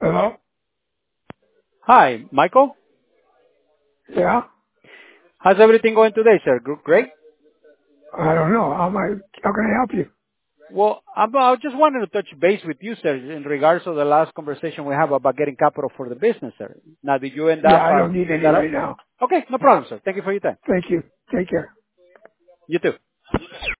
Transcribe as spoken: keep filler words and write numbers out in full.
Hello? Hi, Michael. Yeah? How's everything going today, sir? Gr- Great. I don't know. How am I, how can I help you? Well, I'm, I just wanted to touch base with you, sir, in regards to the last conversation we have about getting capital for the business, sir. Now, did you end Yeah, up I uh, don't need setting any that right up? now. Okay, no problem, sir. Thank you for your time. Thank you. Take care. You too.